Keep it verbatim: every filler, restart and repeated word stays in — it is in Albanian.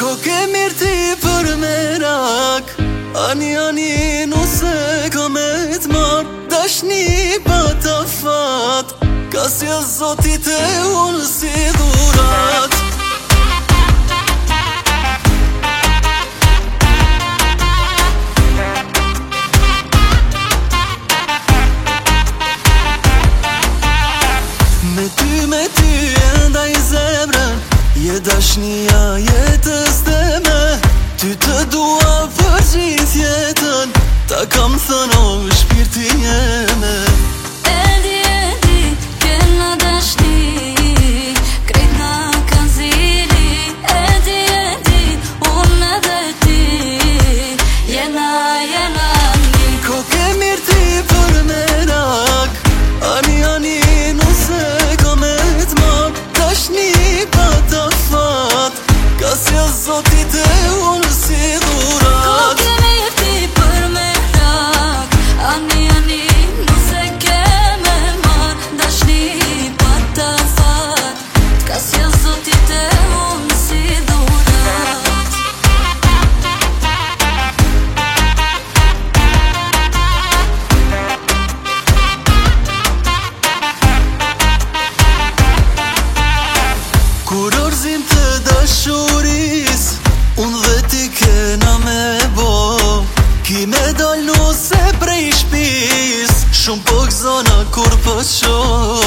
Ko ke mirë ti për merak, ani ani nuse ka me t'mar, dashni pa ta fat, ka si e zotit e unë si dhurat. Me ty, me ty e ndaj zemrën, je dashnia jetës dhe me, ty të dua për gjithë jetën, ta kam thënë o shpirti jeme. Edi, edi, kena dashni, krejt na kanë zili. Edi, edi, unë edhe ti, jena, jena një. Ko ke mirë ti për merak, ani ani nuse ka me t'mar, dashni pa ta fat, ka si e zotit e unë si dhurat. Ko ke mirë ti për merak, ani ani nuse ke me mar, dashni pa ta fat, ka si e zotit e unë si dhurat. Kur orzim të dashuris, unë dhe ti kena me bo, ki me dal nuse prej shpis, shumë po gëzona kur po qo.